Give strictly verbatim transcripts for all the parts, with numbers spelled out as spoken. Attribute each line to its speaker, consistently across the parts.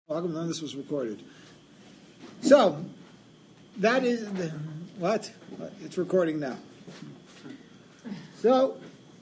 Speaker 1: None of this was recorded. So, that is, the, what? It's recording now. So,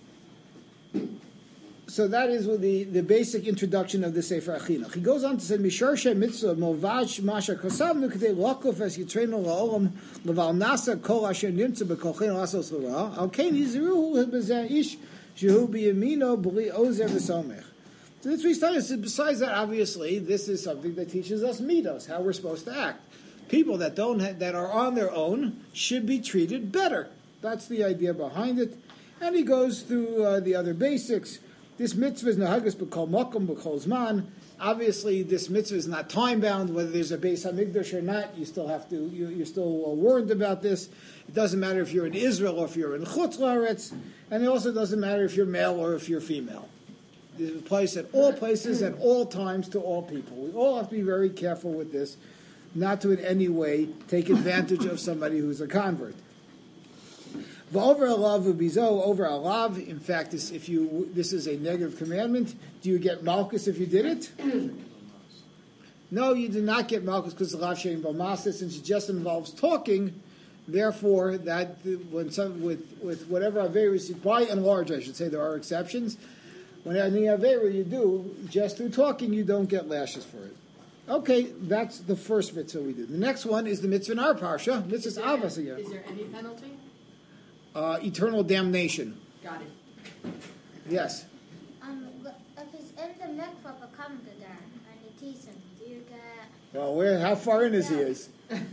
Speaker 1: so that is the, the basic introduction of the Sefer Chinuch. He goes on to say, Mishar she mitzvah movaj masha kosavnu k'dei lakuf es yitreinu la'olam leval nasa kol asher nimtza b'kolcheinu asos l'ra al kein yizruhu b'zeh ish shehu b'yamino b'li ozer v'somech. So that's what he started. Besides that, obviously, this is something that teaches us midos, how we're supposed to act. People that don't ha- that are on their own should be treated better. That's the idea behind it. And he goes through uh, the other basics. This mitzvah is nahagas b'kol makom b'kol zman. Obviously, this mitzvah is not time bound. Whether there's a Beis Hamikdash or not, you still have to. You, you're still warned about this. It doesn't matter if you're in Israel or if you're in Chutz La'aretz, and it also doesn't matter if you're male or if you're female. It applies at all places, at all times, to all people. We all have to be very careful with this, not to in any way take advantage of somebody who's a convert. Over alav ubizo, over alav. In fact, this, if you this is a negative commandment. Do you get malchus if you did it? No, you do not get malchus because the lav shein b'masa, since it just involves talking. Therefore, that when some with with whatever averis, by and large, I should say there are exceptions. When any avera you do, just through talking, you don't get lashes for it. Okay, that's the first mitzvah we did. The next one is the mitzvah in our parsha. This is Avos again.
Speaker 2: Is there any penalty?
Speaker 1: Uh, eternal damnation.
Speaker 2: Got it.
Speaker 1: Yes.
Speaker 3: Um, if he's in the mikvah become the dar and you tease him, do you get?
Speaker 1: Well, where? How far in is he? Is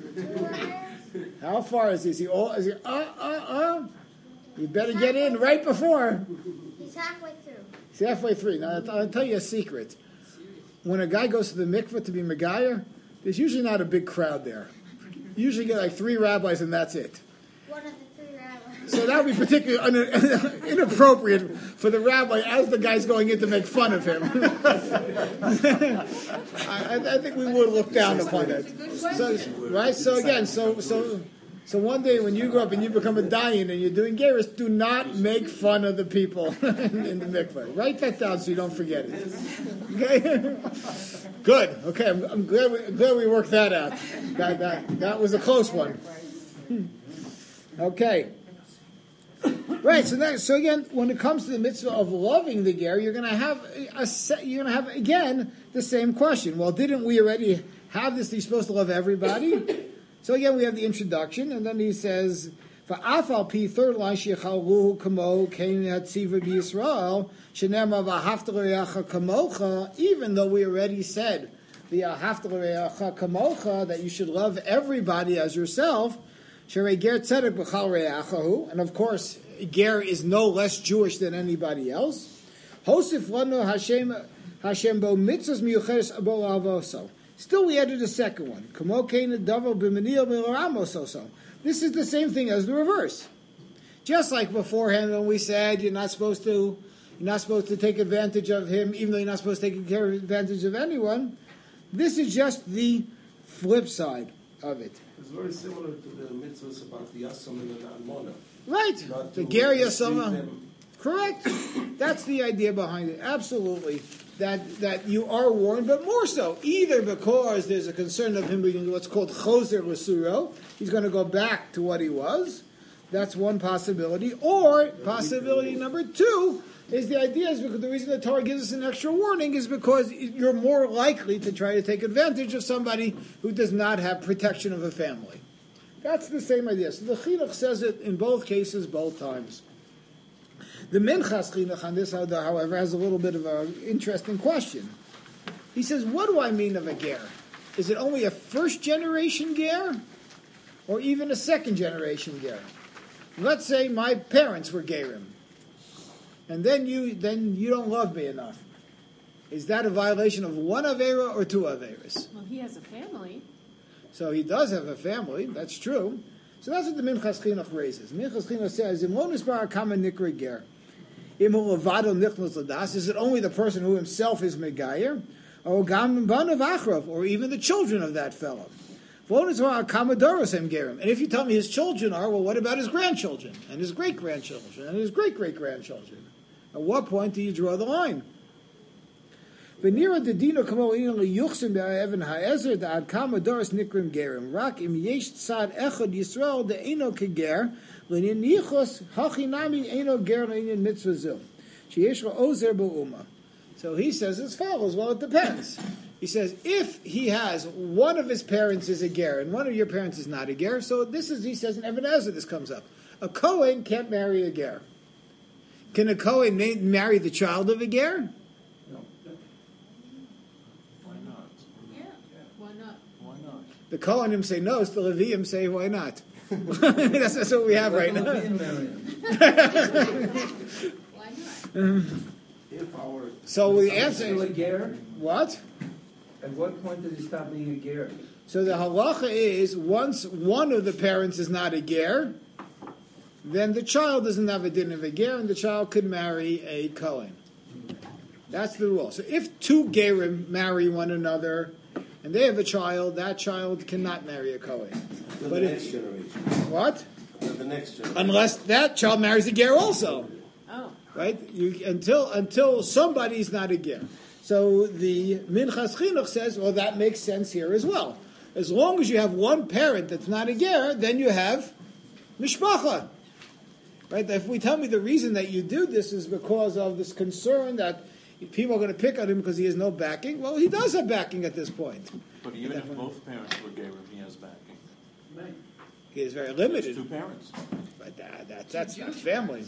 Speaker 1: how far is he? Is he all? Is he? Uh, uh, uh. You better get in right before.
Speaker 3: He's halfway through.
Speaker 1: He's halfway through. Now, I'll, I'll tell you a secret. When a guy goes to the mikvah to be megayer, there's usually not a big crowd there. You usually get like three rabbis and that's it.
Speaker 3: One of the three rabbis.
Speaker 1: So that would be particularly un- inappropriate for the rabbi as the guy's going in to make fun of him. I, I think we would look down upon that. So, right? So again, so so so one day when you grow up and you become a dayan and you're doing gerus, do not make fun of the people in the mikvah. Write that down so you don't forget it. Okay. Good. Okay, I'm, I'm glad we I'm glad we worked that out. That that that was a close one. Okay. Right. So that, so again, when it comes to the mitzvah of loving the ger, you're going to have a set, you're going to have again the same question. Well, didn't we already have this? You're supposed to love everybody. So again, we have the introduction, and then he says, "Va'afal pi third line shechaluhu kamo kein hatziva b'Yisrael shenema v'ahavta l'reacha kamocha." Even though we already said the ahavta l'reacha kamocha that you should love everybody as yourself, sherei ger tzedek b'chal reachahu, and of course, ger is no less Jewish than anybody else. Hosif lanu Hashem Hashem bo mitzvos miyucheres abo avoso. Still, we added a second one. This is the same thing as the reverse. Just like beforehand when we said you're not supposed to, you're not supposed to take advantage of him, even though you're not supposed to take advantage of anyone. This is just the flip side of it.
Speaker 4: It's very similar to the mitzvahs about the Yasam and the Almona.
Speaker 1: Right.
Speaker 4: Not
Speaker 1: The
Speaker 4: to
Speaker 1: Ger
Speaker 4: mistreat
Speaker 1: Yasama.
Speaker 4: them.
Speaker 1: Correct. That's the idea behind it. Absolutely. That that you are warned, but more so, either because there's a concern of him being what's called choser l'suro, he's going to go back to what he was. That's one possibility. Or possibility number two is the idea is because the reason the Torah gives us an extra warning is because you're more likely to try to take advantage of somebody who does not have protection of a family. That's the same idea. So the Chinuch says it in both cases, both times. The Minchas Chinuch on this, however, has a little bit of an interesting question. He says, what do I mean of a ger? Is it only a first-generation ger? Or even a second-generation ger? Let's say my parents were gerim. And then you then you don't love me enough. Is that a violation of one avera or two averas?
Speaker 2: Well, he has a family.
Speaker 1: So he does have a family, that's true. So that's what the Minchas Chinuch raises. Minchas Chinuch says, Im lo nisbar kama nikra ger. Im hu levado nichnas ladas. Is it only the person who himself is megayer? Or gam banav achrav, or even the children of that fellow? V'lo nisbar kama doros hem gerim. And if you tell me his children are, well, what about his grandchildren? And his great-grandchildren? And his great-great-grandchildren? At what point do you draw the line? V'nira dedino kamo inin liyuchsim be'evan ha'ezer da'ad kama doris nikrim gerim. Rak im yesh tzad echad Yisrael de'eno keger l'inin yichos hachinami eno ger l'inin mitzvah zil. Sheyesh ozer bo'uma. So he says as follows. Well, it depends. He says if he has one of his parents is a ger and one of your parents is not a ger, so this is, he says in Even Ezer this comes up. A Kohen can't marry a ger. Can a Kohen ma- marry the child of a ger?
Speaker 5: No.
Speaker 4: Why not?
Speaker 2: Yeah. Why not?
Speaker 4: Why not?
Speaker 1: The Kohanim say no, so the Leviim say why not? that's, that's what we have right now.
Speaker 2: Why not?
Speaker 4: If our
Speaker 1: So the
Speaker 5: Still
Speaker 1: answer
Speaker 5: a ger?
Speaker 1: what?
Speaker 5: At what point does he stop being a ger?
Speaker 1: So the halacha is once one of the parents is not a ger, then the child doesn't have a din of a ger, and the child could marry a Kohen. That's the rule. So if two gerim marry one another and they have a child, that child cannot marry a Kohen.
Speaker 4: to
Speaker 1: But
Speaker 4: the
Speaker 1: if-
Speaker 4: next generation.
Speaker 1: What?
Speaker 4: To the next generation.
Speaker 1: Unless that child marries a ger also.
Speaker 2: Oh.
Speaker 1: Right? You, until until somebody's not a ger. So the Minchas Chinuch says, well, that makes sense here as well. As long as you have one parent that's not a ger, then you have mishpacha. Right? If we tell me the reason that you do this is because of this concern that people are going to pick on him because he has no backing, well, he does have backing at this point.
Speaker 6: But even if both parents were gay, he has backing.
Speaker 5: Right.
Speaker 1: He is very
Speaker 6: It's
Speaker 1: limited.
Speaker 6: two parents.
Speaker 1: But that, that, that's not family.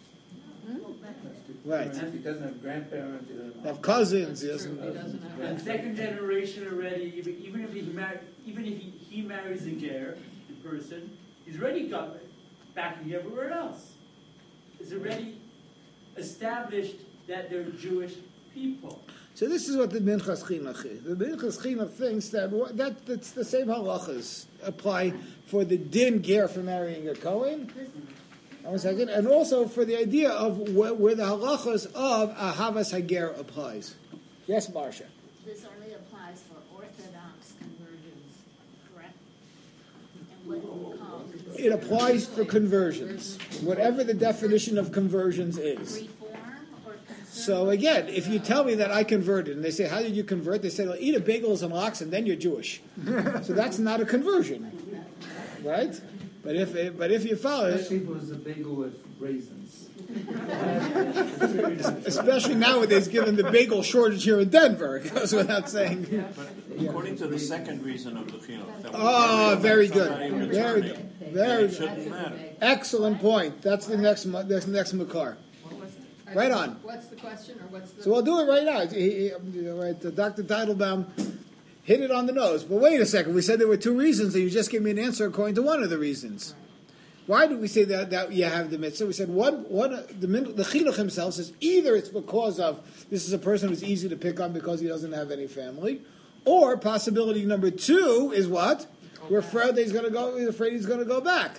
Speaker 1: Right.
Speaker 5: He doesn't have grandparents. He doesn't
Speaker 1: They have cousins. He
Speaker 2: True,
Speaker 1: doesn't.
Speaker 2: he doesn't have
Speaker 7: And
Speaker 2: that.
Speaker 7: second generation already, even, even if he mar- even if he, he marries a ger, the person, he's already got backing everywhere else. It's already established that they're Jewish people.
Speaker 1: So this is what the Minchas Chinuch is. The Minchas Chinuch thinks that what- that that's the same halachas apply for the din ger for marrying a Kohen. One second, and also for the idea of where, where the halachas of ahavas hager applies. Yes, Marsha.
Speaker 8: This only applies for Orthodox conversions, correct? And what do you call
Speaker 1: It applies for conversions, whatever the definition of conversions is.
Speaker 8: reform or concern?
Speaker 1: So again, if you tell me that I converted, and they say, how did you convert? They say, well, eat a bagels and lox, and then you're Jewish. So that's not a conversion, right? But if it, but if you follow it,
Speaker 5: Especially if it was a bagel with raisins.
Speaker 1: especially nowadays, given the bagel shortage here in Denver, it goes without saying.
Speaker 6: But according to the second reason of the chinuch, that
Speaker 1: Oh, very good,
Speaker 6: somebody
Speaker 1: very
Speaker 6: returning,
Speaker 1: good,
Speaker 6: then
Speaker 1: very
Speaker 6: it
Speaker 1: good.
Speaker 6: shouldn't matter.
Speaker 1: Excellent point. That's the next, mo- that's the next makar. Right on.
Speaker 2: What's the question, or what's the?
Speaker 1: So we'll do it right now. He, he, right, uh, Doctor Teitelbaum hit it on the nose. But wait a second. We said there were two reasons, and you just gave me an answer according to one of the reasons. Why did we say that, that you have the mitzvah? We said one, one the, the chinuch himself says either it's because of this is a person who's easy to pick on because he doesn't have any family, or possibility number two is what? We're afraid he's going to go. We're afraid he's going to go back.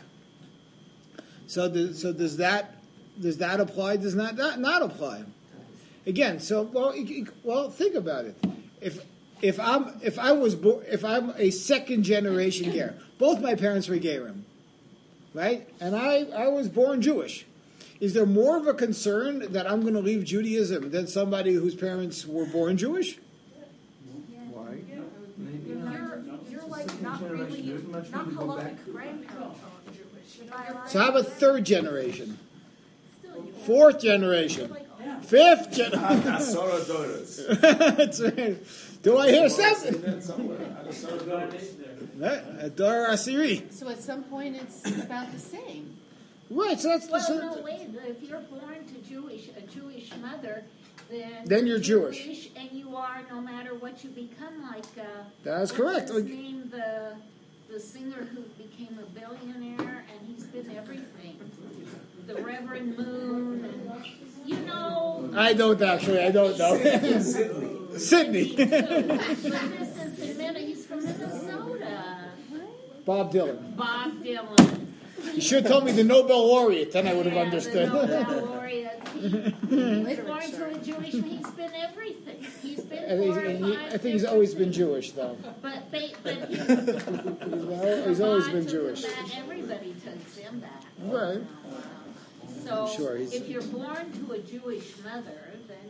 Speaker 1: So, the, so does that does that apply? Does not that not apply? Again, so well, well, think about it. If if I'm if I was bo- if I'm a second generation ger, both my parents were gerim, right? And I I was born Jewish. Is there more of a concern that I'm going to leave Judaism than somebody whose parents were born Jewish? Why?
Speaker 5: Maybe
Speaker 9: You're,
Speaker 5: not.
Speaker 9: you're like
Speaker 5: Second
Speaker 9: not
Speaker 5: generation,
Speaker 9: really,
Speaker 5: there's much
Speaker 9: not
Speaker 5: room to go back.
Speaker 9: halachic grandparents are Jewish. Am I right?
Speaker 1: So how about third generation,
Speaker 8: Still, you
Speaker 1: fourth generation, fifth generation? That's right. Do I hear something?
Speaker 4: Say that somewhere. I just saw it go.
Speaker 1: Dor Asiri.
Speaker 2: So at some point, it's about the same.
Speaker 1: Right, so that's
Speaker 8: Well,
Speaker 1: so,
Speaker 8: no, wait, if you're born to Jewish, a Jewish mother, then...
Speaker 1: Then you're Jewish.
Speaker 8: And you are, no matter what you become, like, uh...
Speaker 1: That is
Speaker 8: what's
Speaker 1: correct.
Speaker 8: his name, the, the singer who became a billionaire, and he's been everything. The Reverend Moon, and, you know...
Speaker 1: I don't actually. I don't know.
Speaker 4: Sydney.
Speaker 1: Sydney.
Speaker 8: But this is in Minnesota, he's from Minnesota.
Speaker 1: Bob Dylan.
Speaker 8: Bob Dylan.
Speaker 1: You should have told me the Nobel laureate, then I would have
Speaker 8: Yeah,
Speaker 1: understood.
Speaker 8: The Nobel laureate. He, he's born to a Jewish, he's been everything. He's been
Speaker 1: I think,
Speaker 8: four or
Speaker 1: he-
Speaker 8: five
Speaker 1: I think he's
Speaker 8: different
Speaker 1: always been
Speaker 8: things.
Speaker 1: Jewish, though.
Speaker 8: But, ba- but he's,
Speaker 1: He's always been
Speaker 8: Vermont took
Speaker 1: Jewish.
Speaker 8: him back, everybody takes him back.
Speaker 1: Right.
Speaker 8: So,
Speaker 1: Sure, he's-
Speaker 8: if you're born to a Jewish mother, then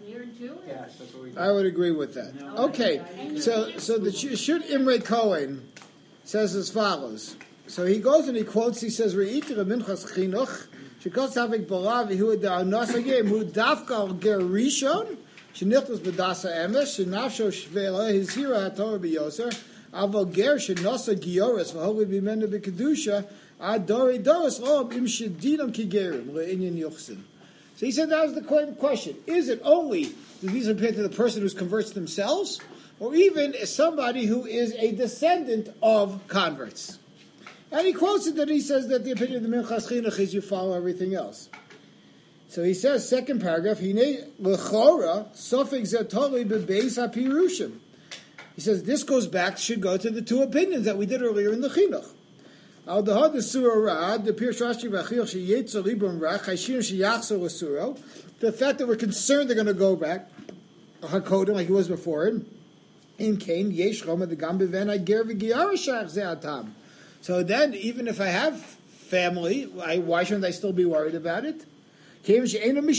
Speaker 8: you're Jewish.
Speaker 4: Yes, that's what we do.
Speaker 1: I would agree with that. Okay, so so the Shut Imre Cohen says as follows. So he goes and he quotes. He says, "Re'iter minchas chinuch shekol tzavik bara v'hu da'anos hagem hu dafka al ger rishon shenichtos b'dasa emes shenafsho shvela his hira haTorah b'yoser aval ger shenosa gioris v'holid b'menu b'kedusha ad dori doros ob im shedinam kigerim le'inyan yochsin." So he said that was the question. Is it only do these apply to the person who converts themselves, or even somebody who is a descendant of converts? And he quotes it that he says that the opinion of the Minchas Chinuch is you follow everything else. So he says, second paragraph, Hine lechora sofik zetoli bebeis hapirushim. He says this goes back, should go to the two opinions that we did earlier in the Chinuch. Al dehad the surah the Pirush Rashi v'achil sheyetzer libram rach haishir sheyachzor l'suro. The fact that we're concerned they're going to go back hakodim like he was before him. In Cain yesh choma the gam beven ager v'giyarashach ze'atam. So then, even if I have family, I, why shouldn't I still be worried about it? Because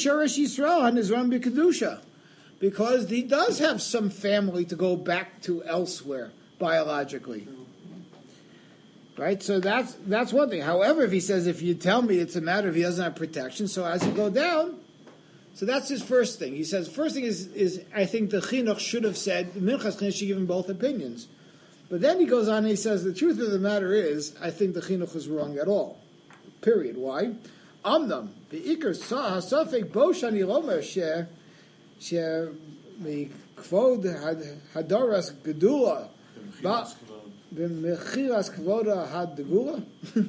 Speaker 1: he does have some family to go back to elsewhere biologically. Right? So that's that's one thing. However, if he says, if you tell me it's a matter of he doesn't have protection, so as you go down, so that's his first thing. He says, first thing is, is I think the Chinuch should have said, the Minchas Chinuch should give him both opinions. But then he goes on and he says, the truth of the matter is, I think the Chinuch is wrong at all. Period. Why? Amnam, be'ikar ha'safek bo shani lomer she, she, mikvod hadaras gedula, b'mechiras kvoda hadegula.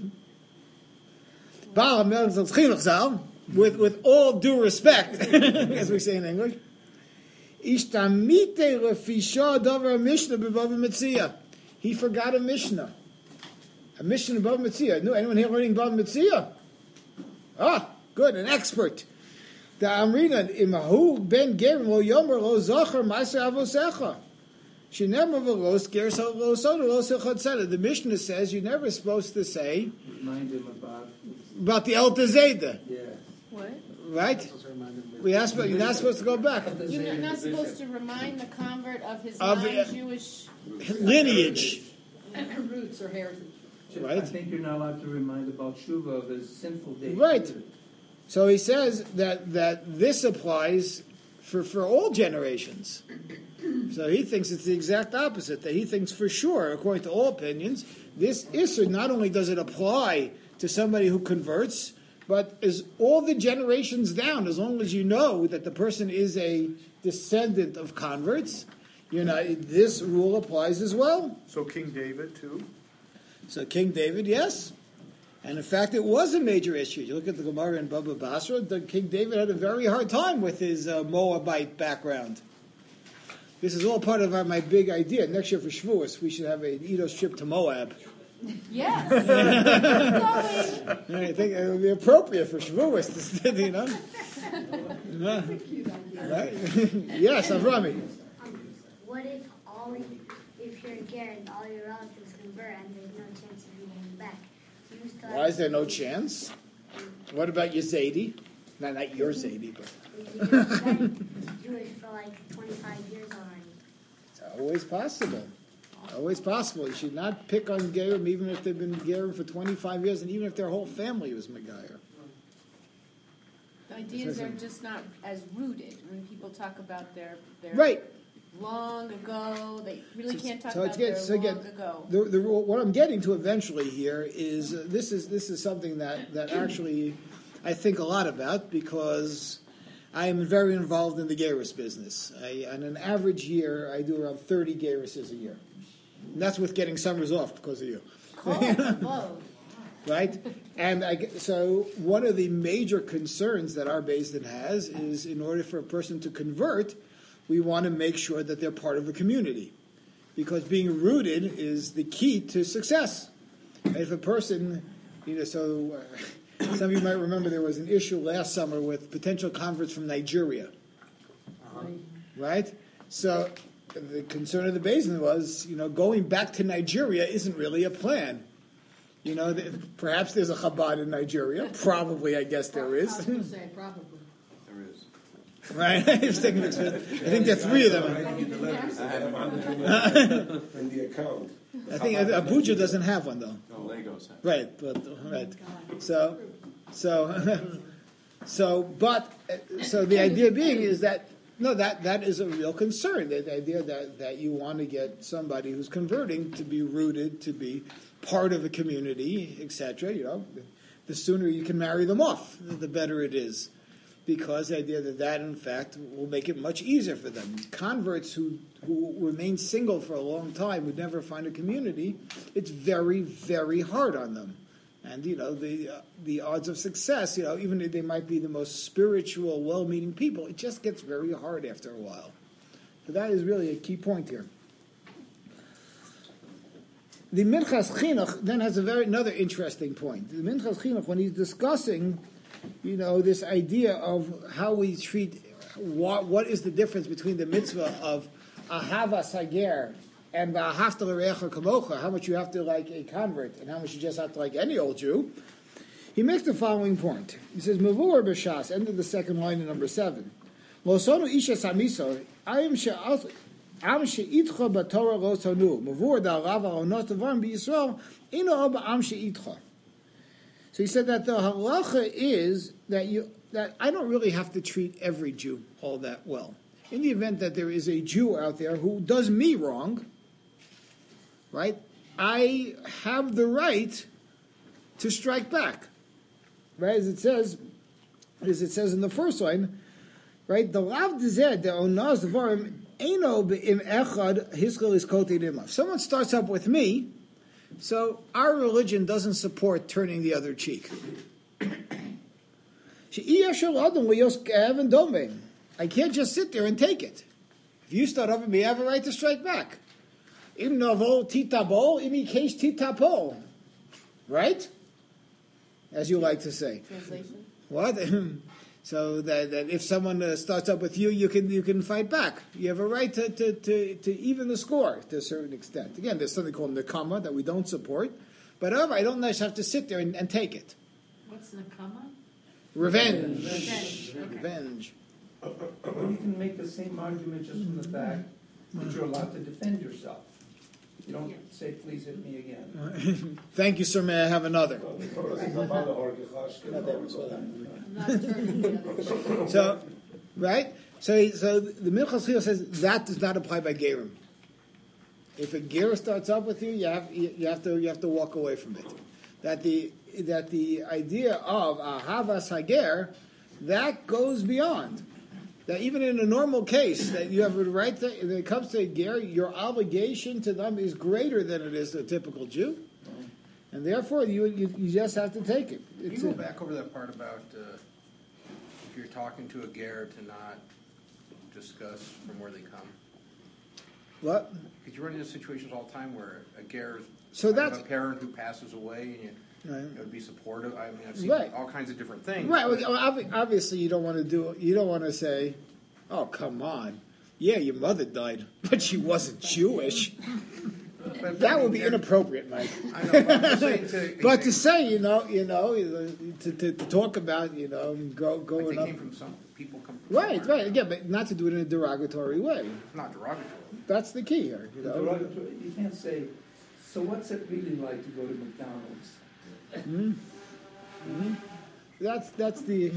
Speaker 1: Baal HaMelech Zal's Chinuch Zal, with with all due respect, as we say in English, ishtamite lefisha davar mishnah b'vav metzia. He forgot a Mishnah. A Mishnah above Metzia. No, anyone here learning above Metzia? Ah, good, an expert. The Amrinan, imahu ben gerim lo yomer lo zachar ma'aser avosecha. She never lo sker so lo soda lo sechad tzedek. The Mishnah says you're never supposed to say
Speaker 5: Remind him about.
Speaker 1: about the El Tezeda.
Speaker 5: Yeah.
Speaker 2: What?
Speaker 1: Right? We asked, but you're not supposed to go back.
Speaker 2: You're not, not supposed to remind the convert of his
Speaker 1: Of the-
Speaker 2: non-Jewish
Speaker 1: Lineage.
Speaker 2: roots or heritage.
Speaker 1: Right.
Speaker 5: I think you're not allowed to remind about Shuva of his sinful days.
Speaker 1: Right. So he says that, that this applies for, for all generations. So he thinks it's the exact opposite, that he thinks for sure, according to all opinions, this Isser, not only does it apply to somebody who converts, but is all the generations down, as long as you know that the person is a descendant of converts, you know, this rule applies as well.
Speaker 10: So King David, too?
Speaker 1: So King David, yes. And in fact, it was a major issue. You look at the Gemara in Baba Basra, the King David had a very hard time with his uh, Moabite background. This is all part of our, my big idea. Next year for Shavuos, we should have an Eidos trip to Moab.
Speaker 2: Yes.
Speaker 1: I think it would be appropriate for Shavuos, to, you know. No. Right? Yes, Avrami.
Speaker 3: What if all if you're a ger and all your relatives convert and there's no chance of you going back? You still
Speaker 1: Why is there no chance? What about your Zaidi? Not, not your Zaidi, but
Speaker 3: You've been Jewish for like twenty-five years already.
Speaker 1: it's always possible. Always possible. You should not pick on Gerim even if they've been Gerim for twenty-five years and even if their whole family was Megayer.
Speaker 2: The ideas are just not as rooted when people talk about their, their
Speaker 1: Right.
Speaker 2: long ago. They really
Speaker 1: So-
Speaker 2: can't talk
Speaker 1: so
Speaker 2: about
Speaker 1: it's get-
Speaker 2: their
Speaker 1: so
Speaker 2: long
Speaker 1: again,
Speaker 2: ago.
Speaker 1: The, the, what I'm getting to eventually here is uh, this is this is something that, that actually I think a lot about because I am very involved in the Geras business. I, on an average year, I do around thirty Gerases a year. And that's with getting summers off because of you.
Speaker 2: Cold, low.
Speaker 1: Right? And I, get- so one of the major concerns that our Beis Din has is in order for a person to convert, we want to make sure that they're part of the community. Because being rooted is the key to success. And if a person, you know, so uh, some of you might remember there was an issue last summer with potential converts from Nigeria.
Speaker 4: Uh-huh.
Speaker 1: Right? So the concern of the Beis Din was, you know, going back to Nigeria isn't really a plan. You know, th- perhaps there's a Chabad in Nigeria. Probably, I guess there
Speaker 2: I was
Speaker 1: is.
Speaker 2: going to say, probably.
Speaker 6: There is.
Speaker 1: Right? He's taking mixed with. I think there are three of them.
Speaker 4: In the account.
Speaker 1: I think Abuja doesn't have one though.
Speaker 6: No, Legos. have.
Speaker 1: Right, but right. So, so, so, but so the idea being is that no, that that is a real concern. The idea that that you want to get somebody who's converting to be rooted, to be part of a community, et cetera. You know, the sooner you can marry them off, the better it is. Because the idea that that, in fact, will make it much easier for them. Converts who, who remain single for a long time, who never find a community, it's very, very hard on them. And, you know, the uh, the odds of success, you know, even if they might be the most spiritual, well-meaning people, it just gets very hard after a while. So that is really a key point here. The Minchas Chinuch then has a very another interesting point. The Minchas Chinuch, when he's discussing, you know, this idea of how we treat, what, what is the difference between the mitzvah of ahava sager and v'ahavta l'reacha kamocha, how much you have to like a convert and how much you just have to like any old Jew, he makes the following point. He says, Mavur b'shas, end of the second line in number seven. Losonu isha samiso, ayim she'al, am she'itcha b'torah lo sonu, Mavur da'arav ha'onot avarim b'Yisrael, ino o ba'am she'itcha. So he said that the halacha is that you that I don't really have to treat every Jew all that well. In the event that there is a Jew out there who does me wrong, right, I have the right to strike back. Right, as it says, as it says in the first line, right, the lav dezed the onaz devarim eno be'im echad hiskal is kote dimah. If someone starts up with me, so our religion doesn't support turning the other cheek. I can't just sit there and take it. If you start up with me, I have a right to strike back. Right? As you like to say.
Speaker 2: Translation?
Speaker 1: What? So that, that if someone uh, starts up with you, you can you can fight back. You have a right to, to, to, to even the score to a certain extent. Again, there's something called nekama that we don't support. But however, I don't necessarily have to sit there and, and take it.
Speaker 8: What's nakama?
Speaker 1: Revenge.
Speaker 8: Revenge. Okay.
Speaker 1: Revenge.
Speaker 5: Well, you can make the same argument just from the fact that you're allowed to defend yourself. You don't say, please hit me again.
Speaker 1: Thank you, sir. May I have another? So, right? So, so the Minchas Chinuch says that does not apply by Gerim. If a Ger starts up with you, you have you have to you have to walk away from it. That the that the idea of ahavas hager, that goes beyond. That even in a normal case, that you have a right to, when it comes to a Ger, your obligation to them is greater than it is to a typical Jew. And therefore, you you, you just have to take it.
Speaker 10: Can
Speaker 1: It's
Speaker 10: you
Speaker 1: a,
Speaker 10: go back over that part about uh, if you're talking to a Ger to not discuss from where they come?
Speaker 1: what?
Speaker 10: Because you run into situations all the time where a Ger is
Speaker 1: So
Speaker 10: kind of
Speaker 1: that's-
Speaker 10: a parent who passes away and you,
Speaker 1: Right.
Speaker 10: it would be supportive. I mean, I've seen
Speaker 1: Right.
Speaker 10: all kinds of different things.
Speaker 1: Right.
Speaker 10: but-
Speaker 1: Well, ob- obviously, you don't want to do. You don't want to say, "Oh, come on, yeah, your mother died, but she wasn't Jewish."
Speaker 10: but-
Speaker 1: That would be
Speaker 10: they're-
Speaker 1: inappropriate, Mike.
Speaker 10: I know, but I'm just saying to,
Speaker 1: But to say, you know, you know, to, to, to talk about, you know, go,
Speaker 10: like
Speaker 1: going
Speaker 10: they
Speaker 1: up.
Speaker 10: came from some people come from
Speaker 1: Right,
Speaker 10: somewhere.
Speaker 1: right. Again, but not to do it in a derogatory way.
Speaker 10: Not derogatory.
Speaker 1: That's the key here. You know.
Speaker 5: Derogatory, you can't say, so what's it really like to go to McDonald's?
Speaker 1: Mhm. Mhm. That's that's the.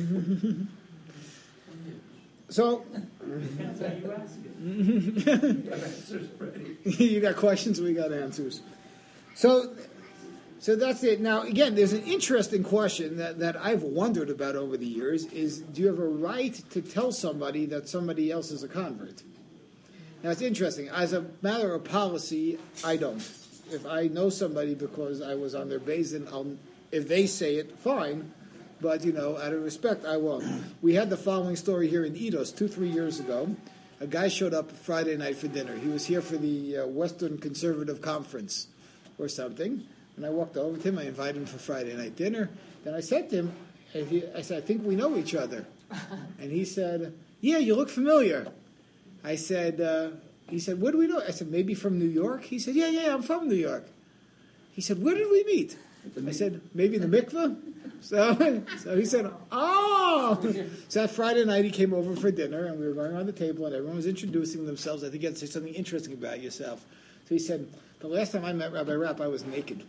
Speaker 1: So.
Speaker 5: Depends how you ask it. You have answers ready.
Speaker 1: You got questions, we got answers. So, so that's it. Now, again, there's an interesting question that, that I've wondered about over the years: is do you have a right to tell somebody that somebody else is a convert? Now, it's interesting. As a matter of policy, I don't. If I know somebody because I was on their base, and I'll, if they say it, fine. But, you know, out of respect, I won't. We had the following story here in Eidos two, three years ago. A guy showed up Friday night for dinner. He was here for the uh, Western Conservative Conference or something. And I walked over to him. I invited him for Friday night dinner. Then I said to him, and he, I said, I think we know each other. And he said, yeah, you look familiar. I said, uh, he said, where do we know? I said, maybe from New York? He said, yeah, yeah, I'm from New York. He said, where did we meet? I said, maybe the mikveh? So, so he said, oh! So that Friday night he came over for dinner, and we were going around the table, and everyone was introducing themselves. I think you had to say something interesting about yourself. So he said, the last time I met Rabbi Rapp, I was naked.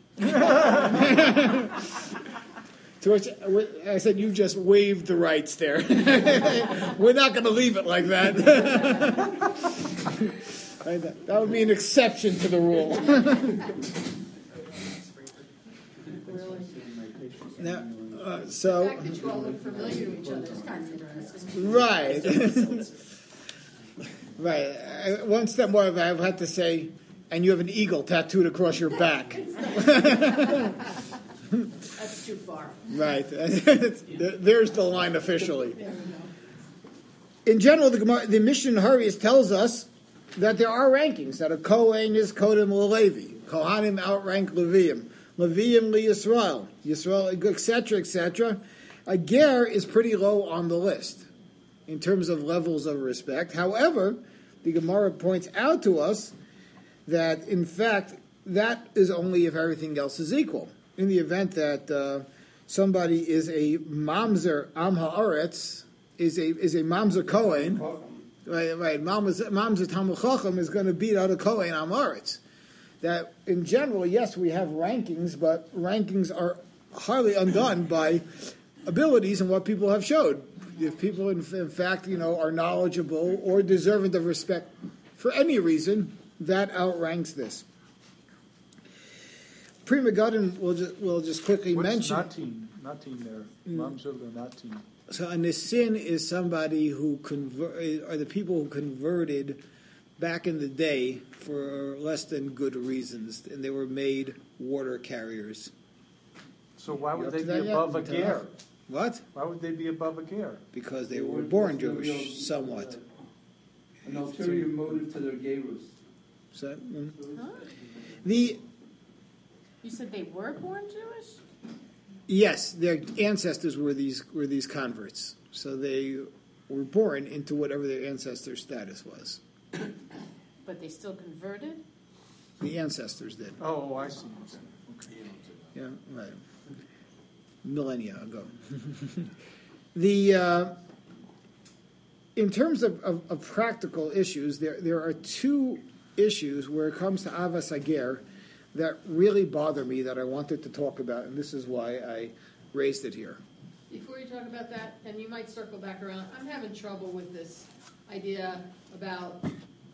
Speaker 1: To which I said, you just waived the rights there. We're not going to leave it like that. That would be an exception to the rule. Now, uh, so,
Speaker 2: The fact that you all look familiar to each other is kind of interesting.
Speaker 1: right. Right. I, one step more, I've had to say, and you have an eagle tattooed across your back.
Speaker 2: That's too far.
Speaker 1: Right. There's the line officially. In general, the, Gemara, the Mishnah in Hurrius tells us that there are rankings, that a Kohen is Kodem Levi, Kohanim outrank Leviim, Leviim li Yisrael, Yisrael, et cetera, et cetera. A ger is pretty low on the list in terms of levels of respect. However, the Gemara points out to us that, in fact, that is only if everything else is equal. In the event that uh, somebody is a mamzer am haaretz, is a is a mamzer kohen, right? Right, mamzer mamzer talmid chacham is going to beat out a kohen am haaretz. That in general, yes, we have rankings, but rankings are hardly undone by abilities and what people have showed. If people, in, in fact, you know, are knowledgeable or deserving of respect for any reason, that outranks this. Pri Megadim will just will just quickly
Speaker 11: What's
Speaker 1: mention.
Speaker 11: natin? Natin there. Mamzer or natin.
Speaker 1: So a nisin is somebody who convert, are the people who converted back in the day for less than good reasons, and they were made water carriers.
Speaker 11: So why
Speaker 1: You
Speaker 11: would
Speaker 1: up
Speaker 11: they
Speaker 1: to
Speaker 11: be
Speaker 1: that yet?
Speaker 11: above a
Speaker 1: Until
Speaker 11: ger?
Speaker 1: now? What?
Speaker 11: Why would they be above a ger?
Speaker 1: Because they were born Jewish, somewhat.
Speaker 5: An ulterior motive to their gerus.
Speaker 1: So, mm.
Speaker 2: Huh?
Speaker 1: the
Speaker 2: You said they were born Jewish?
Speaker 1: yes, their ancestors were these were these converts, so they were born into whatever their ancestor status was.
Speaker 2: But they still converted?
Speaker 1: The ancestors did.
Speaker 11: Oh, I see. Okay.
Speaker 1: Yeah, right. Millennia ago. the uh, in terms of, of, of practical issues, there there are two issues where it comes to Avas Hager that really bother me that I wanted to talk about, and this is why I raised it here.
Speaker 12: Before you talk about that, and you might circle back around, I'm having trouble with this idea about,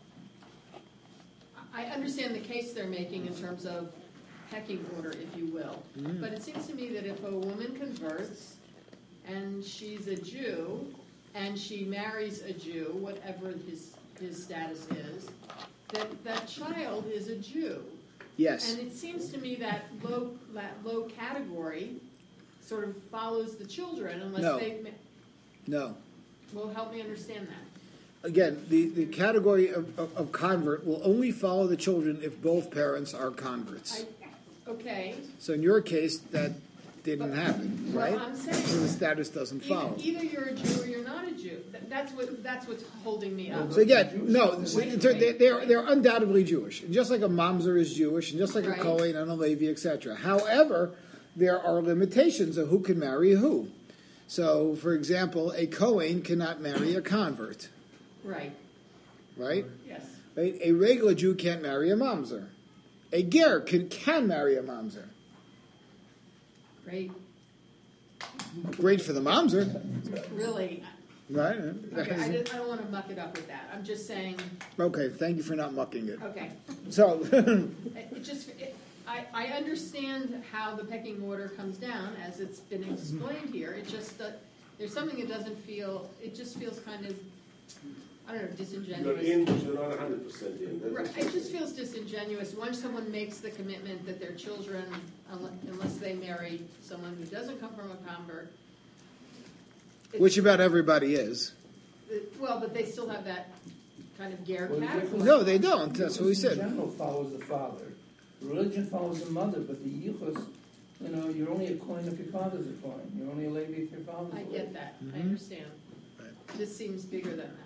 Speaker 12: I understand the case they're making in terms of pecking order, if you will,
Speaker 1: Mm.
Speaker 12: but it seems to me that if a woman converts and she's a Jew and she marries a Jew, whatever his, his status is, that that child is a Jew.
Speaker 1: Yes.
Speaker 12: And it seems to me that low, that low category sort of follows the children unless
Speaker 1: No.
Speaker 12: they,
Speaker 1: No.
Speaker 12: well, help me understand that.
Speaker 1: Again, the, the category of, of, of convert will only follow the children if both parents are converts.
Speaker 12: I, okay.
Speaker 1: So in your case, that didn't happen,
Speaker 12: Well,
Speaker 1: right?
Speaker 12: I'm saying-
Speaker 1: So the status doesn't
Speaker 12: Either,
Speaker 1: follow.
Speaker 12: either you're a Jew or you're not a Jew. Th- That's what, that's what's holding me up.
Speaker 1: So again, no, so they're, they're, they're undoubtedly Jewish. And just like a mamzer is Jewish, and just like
Speaker 12: Right.
Speaker 1: a Kohen and a Levi, et cetera. However, there are limitations of who can marry who. So, for example, a Kohen cannot marry a convert,
Speaker 12: Right,
Speaker 1: right?
Speaker 12: yes.
Speaker 1: Right? A regular Jew can't marry a mamzer. A ger can, can marry a mamzer.
Speaker 12: Great.
Speaker 1: Great for the mamzer,
Speaker 12: Really.
Speaker 1: right?
Speaker 12: Okay, I, did, I don't want to muck it up with that. I'm just saying,
Speaker 1: Okay, thank you for not mucking it.
Speaker 12: okay.
Speaker 1: So,
Speaker 12: It, it just, it, I, I understand how the pecking order comes down, as it's been explained here. It just, that there's something that doesn't feel, it just feels kind of, I don't know,
Speaker 4: You're
Speaker 12: disingenuous.
Speaker 4: in, but you're not hundred percent in. That's
Speaker 12: Right,
Speaker 4: what
Speaker 12: it
Speaker 4: you're
Speaker 12: just
Speaker 4: saying.
Speaker 12: feels disingenuous once someone makes the commitment that their children, unle- unless they marry someone who doesn't come from a convert. it's-
Speaker 1: which about everybody is.
Speaker 12: it- Well, but they still have that kind of ger
Speaker 5: Well, the
Speaker 12: category.
Speaker 5: difference-
Speaker 1: No, they don't. That's what we
Speaker 5: Yichus
Speaker 1: said.
Speaker 5: in general follows the father. Religion follows the mother, but the yichus, you know, you're only a coin if your father's a coin. You're only a Levi if your father's a
Speaker 12: I
Speaker 5: Levi.
Speaker 12: get that, I
Speaker 1: Mhm.
Speaker 12: understand.
Speaker 1: Right.
Speaker 12: This seems bigger than that, too.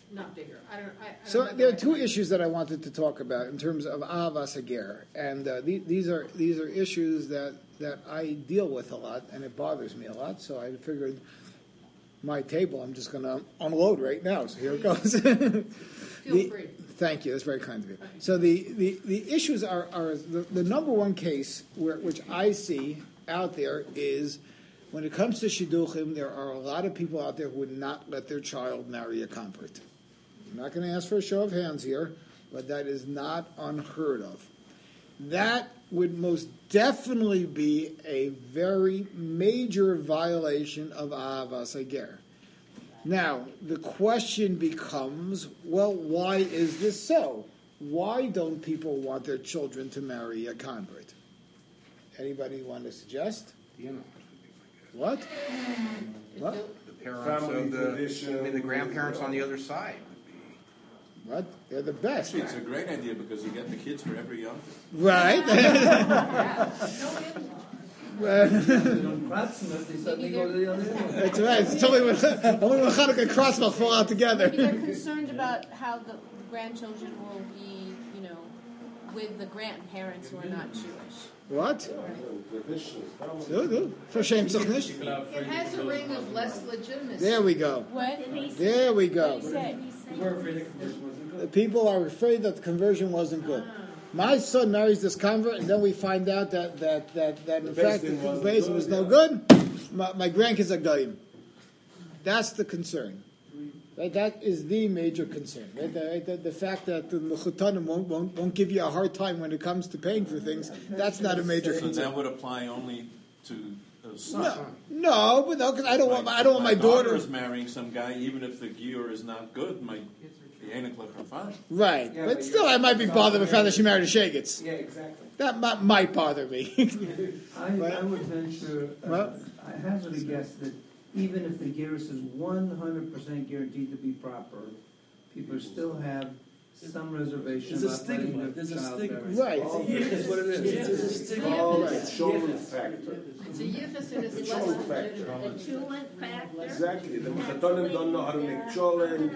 Speaker 12: not bigger. I don't, I. I
Speaker 1: So
Speaker 12: don't know
Speaker 1: there are
Speaker 12: the
Speaker 1: two
Speaker 12: right-
Speaker 1: issues that I wanted to talk about in terms of Avas Hager, and uh, the, these are these are issues that, that I deal with a lot, and it bothers me a lot. So I figured my table I'm just going to unload right now. So here it goes.
Speaker 12: Feel
Speaker 1: The-
Speaker 12: free.
Speaker 1: Thank you. That's very kind of you. So the, the, the issues are, are the, the number one case where, which I see out there is when it comes to shidduchim, there are a lot of people out there who would not let their child marry a convert. I'm not going to ask for a show of hands here, but that is not unheard of. That would most definitely be a very major violation of Ahavas Hager. Now, the question becomes, well, why is this so? Why don't people want their children to marry a convert? Anybody want to suggest?
Speaker 10: You know,
Speaker 1: What? What?
Speaker 10: the parents
Speaker 4: Family
Speaker 10: of the,
Speaker 4: tradition.
Speaker 10: I mean, the grandparents on the other side.
Speaker 1: What? They're the best.
Speaker 6: Actually, it's a great idea because you get the kids for every young.
Speaker 1: Right?
Speaker 5: They don't cross them if they suddenly go to the other end.
Speaker 1: That's right. It's totally when, only when Hanukkah and Crossmouth fall out together.
Speaker 2: Maybe they're concerned about how the grandchildren will be, you know, with the grandparents who are not Jewish.
Speaker 1: What? So, no. Verschämt sich nicht.
Speaker 12: It has a ring of less legitimacy.
Speaker 1: There we go.
Speaker 2: What?
Speaker 1: There we
Speaker 2: What
Speaker 1: go.
Speaker 2: did he say?
Speaker 5: We're afraid the conversion wasn't
Speaker 1: The
Speaker 5: good.
Speaker 1: people are afraid that the conversion wasn't good. My son marries this convert, and then we find out that that that, that in
Speaker 4: The
Speaker 1: fact
Speaker 4: Beis Din
Speaker 1: the
Speaker 4: wasn't
Speaker 1: base
Speaker 4: good,
Speaker 1: was no
Speaker 4: yeah.
Speaker 1: good. My, my grandkids are goyim. That's the concern. Right? That is the major concern. Right? The, right? the, the fact that the Mechutanim won't, won't won't give you a hard time when it comes to paying for things. That's not a major
Speaker 6: So
Speaker 1: concern.
Speaker 6: that would apply only to the son.
Speaker 1: No, no, but no, because I don't want my, I don't want my daughter.
Speaker 6: is marrying some guy, even if the gear is not good. My the ain't a fine.
Speaker 1: Right,
Speaker 4: Yeah,
Speaker 1: but
Speaker 4: but
Speaker 1: still,
Speaker 4: you're-
Speaker 1: I might be bothered with the fact that she married a Shagets.
Speaker 4: Yeah, exactly.
Speaker 1: That might, might bother me.
Speaker 5: I, I would venture, uh,
Speaker 1: Well-
Speaker 5: I hazard a guess that even if the gerus is one hundred percent guaranteed to be proper, people still have some reservation
Speaker 13: There's a
Speaker 5: about letting
Speaker 13: stigma.
Speaker 5: the
Speaker 13: There's a
Speaker 5: child
Speaker 13: stigma.
Speaker 5: marry.
Speaker 1: Right.
Speaker 5: All
Speaker 13: That's what it is. It's a stigma.
Speaker 1: All right.
Speaker 4: It's children factor.
Speaker 12: It's a yichus and it's
Speaker 4: It's
Speaker 12: less
Speaker 4: children
Speaker 12: legitimate.
Speaker 4: factor.
Speaker 8: The tulip factor.
Speaker 4: Exactly. The Mechatonim don't know how to make cholent.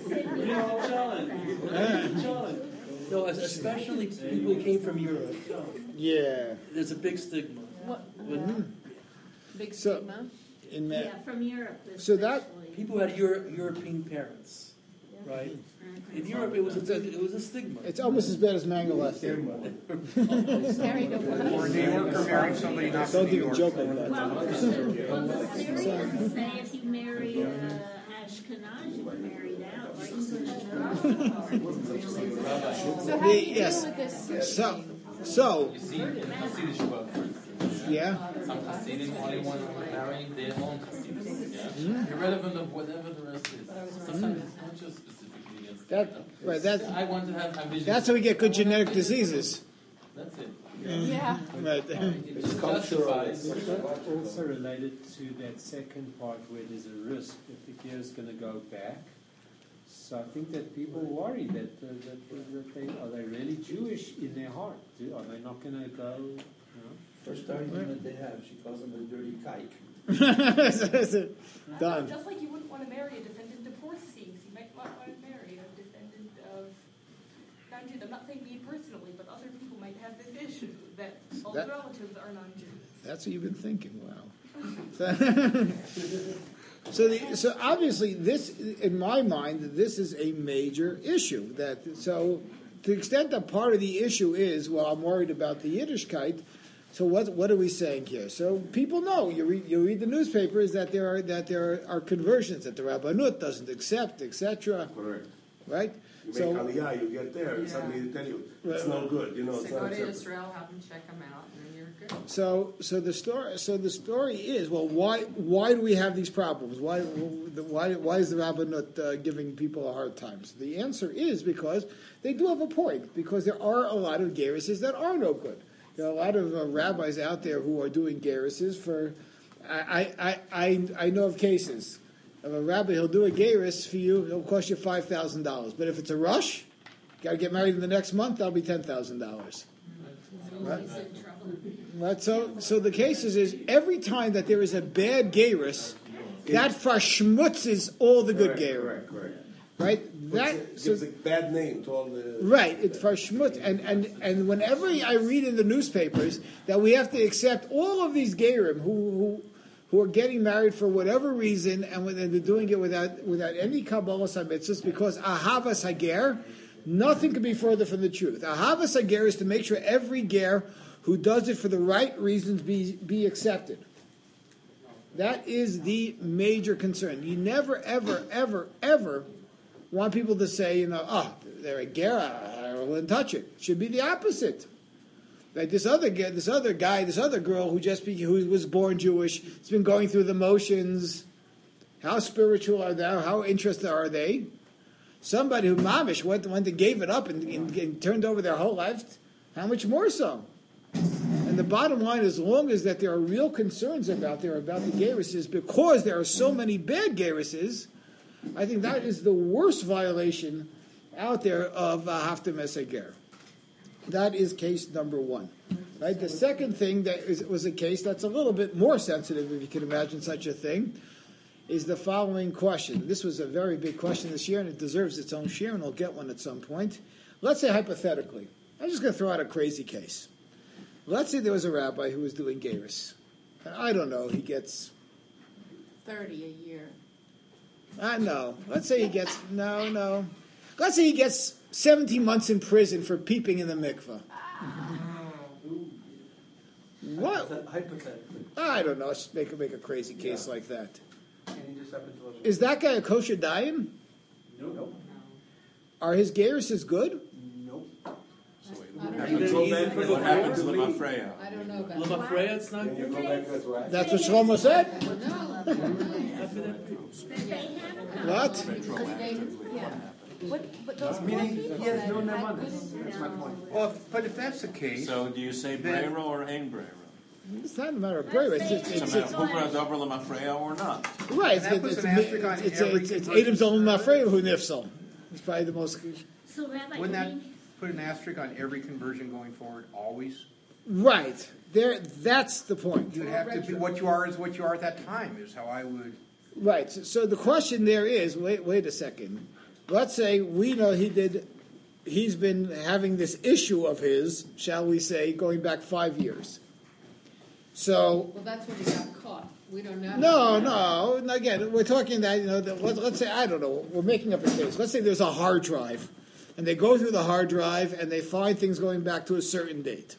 Speaker 13: No, es- especially people who came from Europe.
Speaker 1: Yeah.
Speaker 13: There's a big stigma.
Speaker 2: What?
Speaker 13: With
Speaker 2: Big
Speaker 1: So-
Speaker 2: stigma.
Speaker 1: In that,
Speaker 8: Yeah, from Europe
Speaker 1: So that-
Speaker 8: especially.
Speaker 13: people who had Euro- European parents, right? In Europe, it was a big, it was a stigma.
Speaker 1: it's almost as bad as mango left there.
Speaker 2: Married a what?
Speaker 10: Or New York or marrying somebody not from
Speaker 1: Don't
Speaker 10: New
Speaker 1: even
Speaker 10: York.
Speaker 1: joke like that.
Speaker 8: Well, well, the theory doesn't say if you marry uh, Ashkenaz, you're married out, or English.
Speaker 2: So how do you deal
Speaker 1: Yes.
Speaker 2: with this?
Speaker 1: So, so,
Speaker 14: Hasidish
Speaker 1: yeah.
Speaker 14: Some Hasidim only want to marry their own Hasidim. Yeah? Irrelevant of whatever the rest is. Sometimes it's not just specifically against
Speaker 1: That, right, that,
Speaker 14: I want to have ambition.
Speaker 1: that's how we get good genetic diseases.
Speaker 14: That's it.
Speaker 2: Yeah.
Speaker 1: Right.
Speaker 14: It's justified.
Speaker 15: Also related to that second part where there's a risk if the gear is going to go back. So I think that people worry that, uh, that, that they are they really Jewish in their heart? Do- Are they not going to go? You know?
Speaker 5: First argument they have, she calls him a dirty kike.
Speaker 1: Done.
Speaker 9: Just like you wouldn't want to marry a descendant of horses, you might not want to marry a descendant of non-Jews. I'm not saying me personally, but other people might have this issue that all
Speaker 1: That-
Speaker 9: the relatives are non-Jews.
Speaker 1: That's what you've been thinking. Wow. So, the, so obviously, this, in my mind, this is a major issue. That so, to the extent that part of the issue is, well, I'm worried about the Yiddishkeit. So, what what are we saying here? So, people know. You read you read the newspapers that there are that there are conversions that the Rabbanut doesn't accept, et cetera.
Speaker 4: Correct.
Speaker 1: Right.
Speaker 4: You
Speaker 1: So-
Speaker 4: make Aliyah, you get there, and suddenly they tell you, it's no good, you know,
Speaker 12: So
Speaker 4: it's
Speaker 12: go
Speaker 4: not
Speaker 12: to
Speaker 4: acceptable.
Speaker 12: Israel, have them check them out, and you're good.
Speaker 1: So, so the story, so the story is, well, why, why do we have these problems? Why, why, why is the Rabbanut uh, giving people a hard time? So the answer is because they do have a point. Because there are a lot of geruses that are no good. There are a lot of uh, rabbis out there who are doing geruses for. I, I, I, I know of cases of a rabbi. He'll do a gerus for you. It'll cost you five thousand dollars. But if it's a rush, got to get married in the next month. That'll be ten thousand dollars. Right? Right, so, so the case is, is every time that there is a bad gerus, that verschmutzes all the good gerus.
Speaker 4: Correct, correct.
Speaker 1: Right? That
Speaker 4: Gives
Speaker 1: so,
Speaker 4: a bad name to all the...
Speaker 1: right, it's for schmutz, and, and, and whenever I read in the newspapers that we have to accept all of these gerim who, who who are getting married for whatever reason, and when they're doing it without without any kabbalas hamitzvos, because ahavas hager, nothing could be further from the truth. Ahavas hager is to make sure every ger who does it for the right reasons be be accepted. That is the major concern. You never, ever, ever, ever want people to say, you know, oh, they're a ger, I wouldn't touch it. It should be the opposite. Like this other guy, this other guy, this other girl who just be, who was born Jewish, has been going through the motions. How spiritual are they? How interested are they? Somebody who mamish went, went and gave it up and, and, and turned over their whole life. How much more so? And the bottom line, as long as that there are real concerns about there about the gerises, because there are so many bad gerises, I think that is the worst violation out there of uh, haftam esager. That is case number one. Right. The second thing that is, was a case that's a little bit more sensitive, if you can imagine such a thing, is the following question. This was a very big question this year, and it deserves its own share, and I'll get one at some point. Let's say hypothetically, I'm just going to throw out a crazy case. Let's say there was a rabbi who was doing gerus. And I don't know, he gets...
Speaker 2: thirty a year.
Speaker 1: I know. Let's say he gets... No, no. Let's say he gets seventeen months in prison for peeping in the mikveh. What?
Speaker 5: Hypothetically.
Speaker 1: I don't know. Let's make, make a crazy case yeah. like that.
Speaker 5: And he just happened to live.
Speaker 1: Is that guy a kosher dayan?
Speaker 5: Nope.
Speaker 1: Are his geruses good?
Speaker 5: Nope.
Speaker 6: So wait,
Speaker 12: I don't
Speaker 6: what
Speaker 12: know.
Speaker 6: happens, what happens to the mafreya?
Speaker 12: I don't know about that.
Speaker 13: Lamafreya, it's not good.
Speaker 1: That's what Shlomo said? What?
Speaker 2: Yeah. What, but those
Speaker 5: Meaning
Speaker 2: poor people
Speaker 5: he has
Speaker 2: that
Speaker 5: no
Speaker 2: had
Speaker 5: nemanis.
Speaker 2: good
Speaker 5: That's my point.
Speaker 10: Well, if, but if that's the case,
Speaker 6: So do you say
Speaker 10: Then-
Speaker 6: brera or ain brera?
Speaker 1: It's not a matter of prayer. It's, it's,
Speaker 6: It's
Speaker 1: it's,
Speaker 6: a
Speaker 1: it's,
Speaker 6: matter of hukra dover lamafreya or not.
Speaker 1: right. It's,
Speaker 10: That
Speaker 1: it's,
Speaker 10: puts
Speaker 1: it's,
Speaker 10: an asterisk on
Speaker 1: it's,
Speaker 10: every
Speaker 1: it's, it's
Speaker 10: conversion.
Speaker 1: Adam's own mafreya who nifsal. It's probably the most...
Speaker 3: So Rabbi,
Speaker 10: wouldn't that
Speaker 3: Lee-
Speaker 10: put an asterisk on every conversion going forward, always?
Speaker 1: Right. There. That's the point.
Speaker 10: You'd have to be, what you are is what you are at that time, is how I would...
Speaker 1: Right. So, so the question there is, wait, wait a second. Let's say we know he did, he's been having this issue of his, shall we say, going back five years. So,
Speaker 12: Well, that's when he got caught. We don't know.
Speaker 1: no, no, and again, we're talking that, you know, that, let's, let's say, I don't know, we're making up a case. Let's say there's a hard drive, and they go through the hard drive, and they find things going back to a certain date.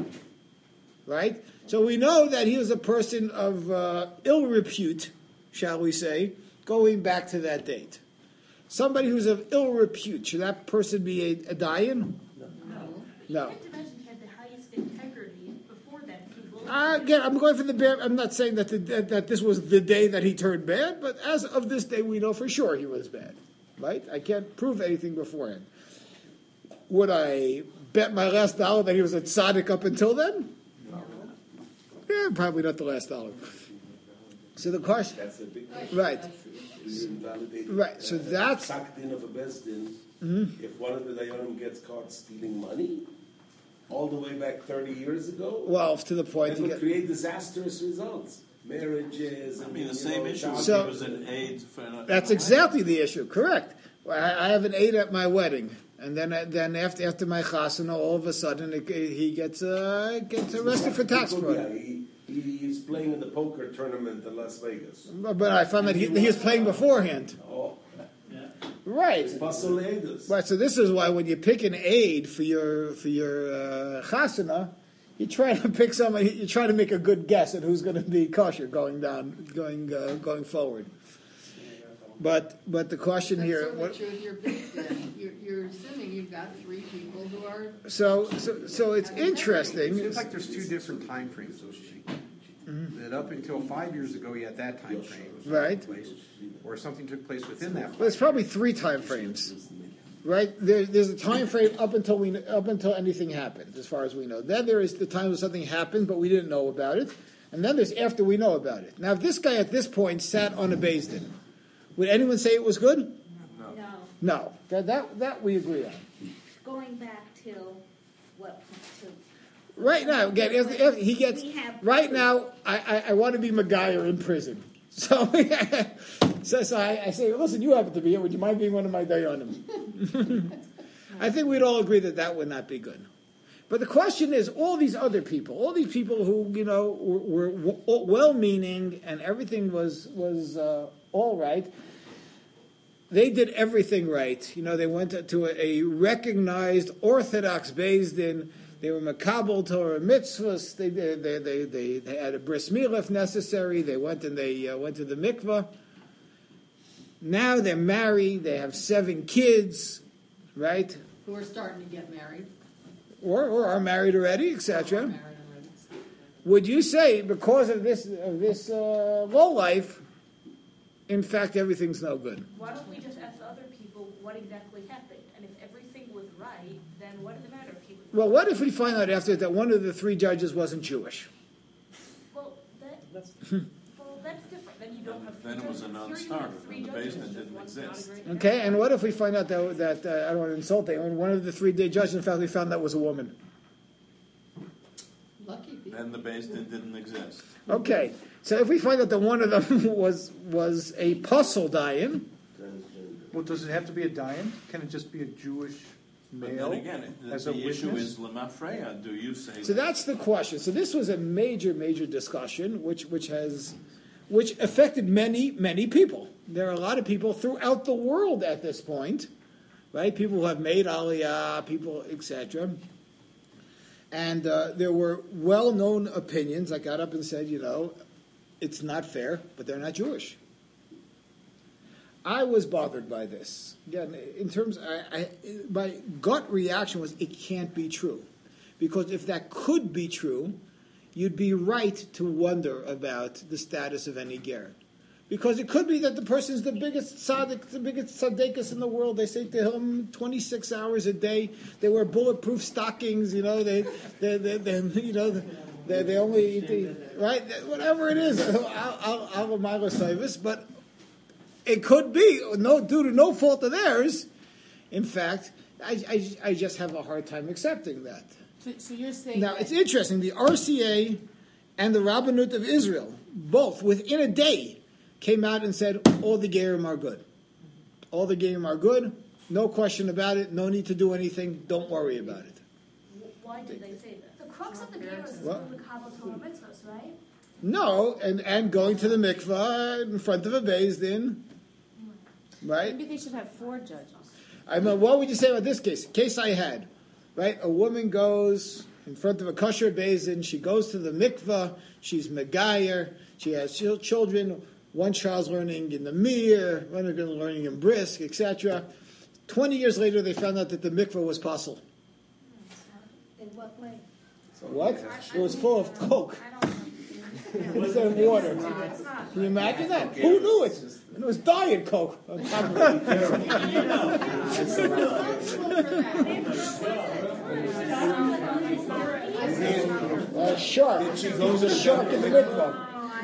Speaker 1: Right? So we know that he was a person of uh, ill repute, shall we say, going back to that date. Somebody who's of ill repute, should that person be a, a dayan?
Speaker 9: No.
Speaker 1: No.
Speaker 9: You have to imagine he had the highest integrity before that. He will-
Speaker 1: Uh, again, I'm going for the bare. I'm not saying that, the, that that this was the day that he turned bad, but as of this day, we know for sure he was bad. Right? I can't prove anything beforehand. Would I bet my last dollar that he was a tzaddik up until then? No. Yeah, probably not the last dollar. So the question,
Speaker 4: That's a big
Speaker 1: right?
Speaker 4: You invalidate
Speaker 1: Right, so
Speaker 4: uh,
Speaker 1: that's-
Speaker 4: sucked in of a bezdin.
Speaker 1: Mhm.
Speaker 4: If one of the dayanim gets caught stealing money, all the way back thirty years ago,
Speaker 1: Well, to the point.
Speaker 4: it
Speaker 1: to
Speaker 4: would
Speaker 1: get-
Speaker 4: create disastrous results. Marriages.
Speaker 6: I
Speaker 4: and,
Speaker 6: mean, the
Speaker 4: you
Speaker 6: same
Speaker 4: know,
Speaker 6: issue
Speaker 4: child-
Speaker 6: if
Speaker 1: So-
Speaker 6: he was an aide for... an-
Speaker 1: That's exactly the issue. Correct. I, I have an aide at my wedding, and then then after after my chasana, all of a sudden it, he gets uh, gets arrested for tax
Speaker 4: Yeah,
Speaker 1: fraud.
Speaker 4: he, he, he's playing in the poker tournament in Las Vegas.
Speaker 1: But I found that he, he was playing beforehand.
Speaker 4: Oh,
Speaker 1: Right.
Speaker 4: it's pasul eidos.
Speaker 1: Right. So this is why when you pick an aide for your for your uh, chasana, you try to pick somebody. You try to make a good guess at who's going to be kosher going down, going uh, going forward. But but the question
Speaker 12: That's
Speaker 1: here.
Speaker 12: sort of
Speaker 1: What,
Speaker 12: true with your big then. You're, you're assuming you've got three people who are.
Speaker 1: so so so it's
Speaker 10: It
Speaker 1: interesting.
Speaker 10: seems like there's two different time frames, so to speak. That up until five years ago, you had that time frame.
Speaker 1: Right.
Speaker 10: Place, or something took place within that.
Speaker 1: Well, there's probably three time frames, right? There, there's a time frame up until we up until anything happened, as far as we know. Then there is the time when something happened, but we didn't know about it, and then there's after we know about it. Now, if this guy at this point sat on a Beis Din, would anyone say it was good?
Speaker 3: No.
Speaker 1: No. That that, that we agree on.
Speaker 3: Going back till what? To
Speaker 1: Right now, again, if, if he gets
Speaker 3: We have-
Speaker 1: right now. I, I, I want to be Maguire in prison. So So, so I, I say, listen, you happen to be here. Would you mind being one of my dayanim? I think we'd all agree that that would not be good. But the question is, all these other people, all these people who, you know, were, were well-meaning and everything was was uh, all right, they did everything right. You know, they went to a, a recognized Orthodox Beis Din. They were makabel Torah mitzvahs. They they, they they they they had a bris milah if necessary. They went and they uh, went to the mikvah. Now they're married. They have seven kids, right?
Speaker 12: Who are starting to get married.
Speaker 1: Or, or are married already, et cetera. Would you say because of this of this uh, low life, in fact, everything's no good?
Speaker 9: Why don't we just ask other people what exactly happened? And if everything was right, then what does it matter if he was
Speaker 1: Well, what if we find out after that one of the three judges wasn't Jewish?
Speaker 9: Well, that, well, that's different. Then you don't have
Speaker 6: Then it was a non-starter, and the basement didn't exist.
Speaker 1: Okay, and what if we find out that, that uh, I don't want to insult anyone, one of the three judges, in fact, we found that was a woman?
Speaker 12: Lucky people.
Speaker 6: Then the basement didn't exist.
Speaker 1: Okay, so if we find out that one of them was was a puzzle dayan,
Speaker 11: Well, does it have to be a dayan? Can it just be a Jewish
Speaker 6: But
Speaker 11: male
Speaker 6: then again, the,
Speaker 11: as a
Speaker 6: the issue
Speaker 11: witness?
Speaker 6: is lemafreya. Do you say
Speaker 1: so that's the question. So this was a major, major discussion, which which has, which affected many, many people. There are a lot of people throughout the world at this point, right? People who have made aliyah, people, et cetera. And uh, there were well-known opinions. I got up and said, you know, it's not fair, but they're not Jewish. I was bothered by this. Again, in terms, I, I, my gut reaction was it can't be true. Because if that could be true, you'd be right to wonder about the status of any ger. Because it could be that the person's the biggest tzaddik, the biggest tzaddikus in the world. They say to him twenty-six hours a day. They wear bulletproof stockings, you know, they, they, they, they you know, they, they only eat, the, right? Whatever it is, I'll, I'll, I'll but it could be, no, due to no fault of theirs. In fact, I, I, I just have a hard time accepting that.
Speaker 2: So, so you're saying
Speaker 1: Now,
Speaker 2: that
Speaker 1: it's interesting. The R C A and the Rabbanut of Israel, both within a day, came out and said all the gerim are good. All the gerim are good. No question about it. No need to do anything. Don't worry about it.
Speaker 9: Why did they say that?
Speaker 3: The crux of the game is
Speaker 1: What?
Speaker 3: the Kabbalah Torah mitzvahs, right?
Speaker 1: No, and, and going to the mikvah in front of a Beis Din, right?
Speaker 2: maybe they should have four judges.
Speaker 1: I mean, what would you say about this case? Case I had, right? A woman goes in front of a kosher Beis Din. She goes to the mikvah. She's megayer. She has chil- children. One child's learning in the Mir, one is learning in Brisk, et cetera. Twenty years later, they found out that the mikvah was possible.
Speaker 3: In what way?
Speaker 1: What? It was full of coke instead of water. Can you imagine that? Who knew it? And it was diet coke on top of it. A shark. There was a shark in the mikvah.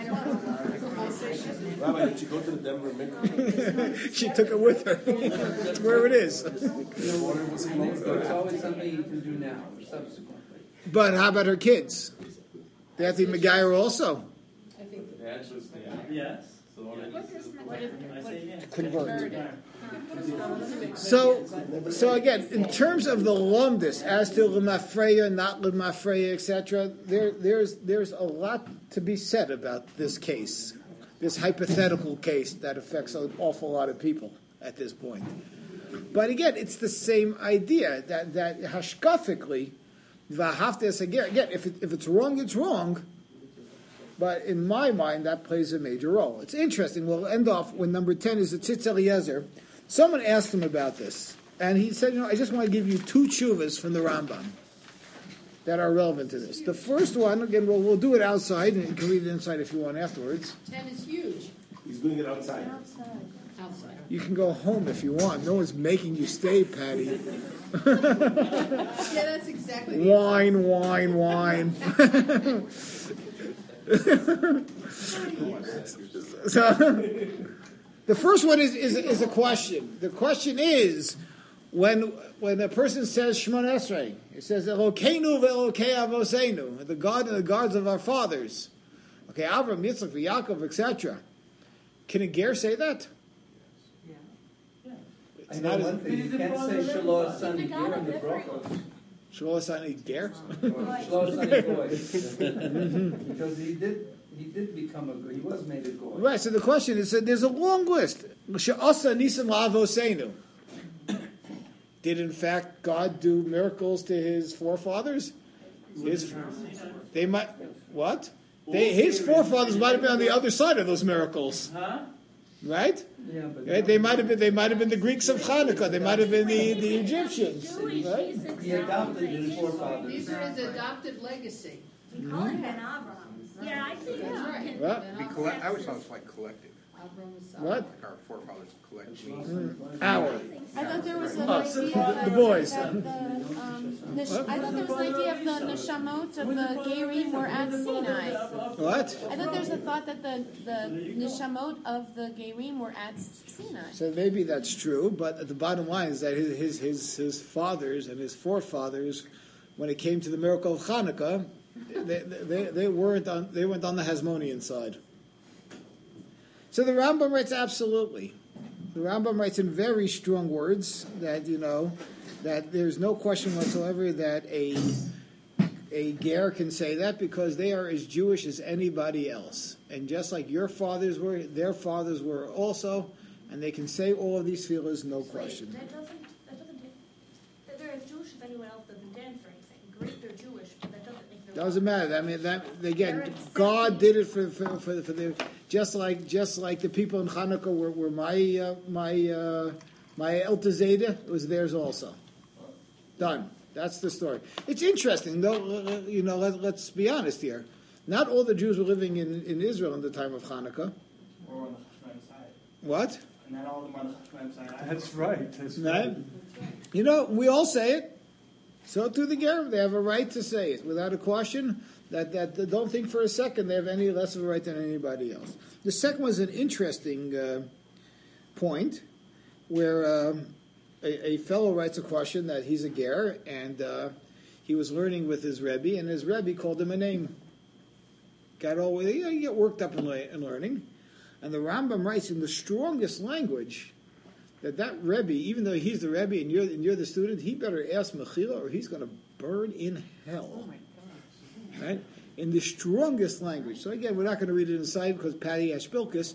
Speaker 4: Rabbi, did you go to the Denver mikvah?
Speaker 1: She took it with her. That's where it is.
Speaker 5: It's always something you can do now or subsequently.
Speaker 1: But how about her kids? They have to be Megayer also.
Speaker 12: I think
Speaker 14: The answer is yeah.
Speaker 7: Yes.
Speaker 14: So what it is-
Speaker 9: What if,
Speaker 7: I say yes.
Speaker 1: Convert. So, so again, in terms of the lumdus, as to lemafreya, not lemafreya, et cetera, there, there's there's a lot to be said about this case, this hypothetical case that affects an awful lot of people at this point. But again, it's the same idea that that hashkafically, v'ahavta again, again, if it, if it's wrong, it's wrong. But in my mind, that plays a major role. It's interesting. We'll end off when number ten is the Tzitz Eliezer. Someone asked him about this, and he said, you know, I just want to give you two tshuvas from the Rambam that are relevant to this. The first one, again, we'll, we'll do it outside, and you can read it inside if you want afterwards.
Speaker 12: ten is huge.
Speaker 4: He's doing it outside.
Speaker 12: Outside.
Speaker 1: You can go home if you want. No one's making you stay, Patty.
Speaker 12: Yeah, that's exactly the
Speaker 1: Wine, wine, wine. So, the first one is, is, is a question. The question is, when when a person says Shemon Esrei, it says Elokeinu ve'Elokei Avoseinu, the God and the gods of our fathers. Okay, Avram, Yitzchak, Yaakov, et cetera. Can a ger say that?
Speaker 5: I know one thing, you can't say Shalom Sunny Ger in the brachos.
Speaker 1: Shalom Sunny ger?
Speaker 5: Shalom Sunny Goy. Because he did, he did become a goy, he was made a goy.
Speaker 1: Right, so the question is, uh, there's a long list. She'asa nisim la'avoseinu. Did in fact God do miracles to his forefathers? His, they might, what? They, his forefathers might have been on the other side of those miracles.
Speaker 7: Huh?
Speaker 1: Right?
Speaker 5: Yeah, but
Speaker 1: Right? They might have been. They might have been the Greeks of Hanukkah. They might have been the, the Egyptians. Right?
Speaker 5: he adopted his forefathers.
Speaker 12: These are his adopted legacy.
Speaker 3: We call it Ben Avraham.
Speaker 8: Yeah, I think
Speaker 12: That's
Speaker 8: so.
Speaker 12: right.
Speaker 1: What?
Speaker 10: Be colle- I always thought it was like collective,
Speaker 12: Avram was
Speaker 1: What?
Speaker 10: like our forefathers collectively.
Speaker 1: Mm. Our.
Speaker 2: I thought there was an
Speaker 1: Us.
Speaker 2: idea
Speaker 1: The-
Speaker 2: that
Speaker 1: the boys.
Speaker 2: that the, um, nish- I thought there was an idea of the neshamot of the Gerim were at Sinai.
Speaker 1: What?
Speaker 2: I thought there's a thought that the the neshamot of the Gerim were at Sinai.
Speaker 1: So maybe that's true, but the bottom line is that his his his, his fathers and his forefathers, when it came to the miracle of Hanukkah, they, they, they weren't on they went on the Hasmonean side. So the Rambam writes absolutely. The Rambam writes in very strong words that you know that there's no question whatsoever that a a ger can say that because they are as Jewish as anybody else, and just like your fathers were, their fathers were also, and they can say all of these feelers, no question.
Speaker 9: That doesn't, that doesn't, that they're as Jewish as anyone else doesn't dance or anything. Great, they're Jewish, but that doesn't make them.
Speaker 1: Doesn't matter. I mean, that again, God did it for for for, for the just like just like the people in Hanukkah were, were my uh, my uh, my El Tazeda, it was theirs also. Done. That's the story. It's interesting, though. You know, let, let's be honest here. Not all the Jews were living in, in Israel in the time of Hanukkah.
Speaker 16: Or on the Hashemite side.
Speaker 1: What?
Speaker 16: And not all of them on the Hashemite side.
Speaker 11: That's right. That's
Speaker 1: Right?
Speaker 11: right.
Speaker 1: You know, we all say it. So too the Gerim. They have a right to say it without a question. That, that that don't think for a second they have any less of a right than anybody else. The second was an interesting uh, point where uh, a, a fellow writes a question that he's a ger and uh, he was learning with his Rebbe and his Rebbe called him a name. Got all you know, you get worked up in, in learning, and the Rambam writes in the strongest language that that Rebbe, even though he's the Rebbe and you're and you're the student, he better ask Mechila or he's going to burn in hell.
Speaker 12: Oh my God.
Speaker 1: Right? In the strongest language. So again, we're not going to read it inside because Patty has Spilkus,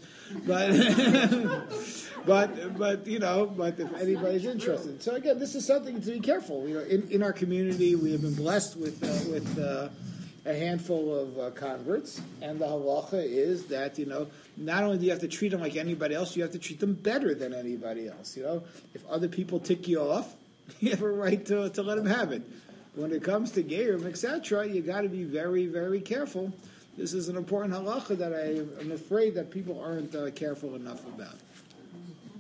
Speaker 1: but but but you know, but if anybody's interested. So again, this is something to be careful. You know, in, in our community, we have been blessed with uh, with uh, a handful of uh, converts, and the halacha is that you know, not only do you have to treat them like anybody else, you have to treat them better than anybody else. You know, if other people tick you off, you have a right to to let them have it. When it comes to Gerim, et cetera, you got to be very, very careful. This is an important halacha that I am afraid that people aren't uh, careful enough about.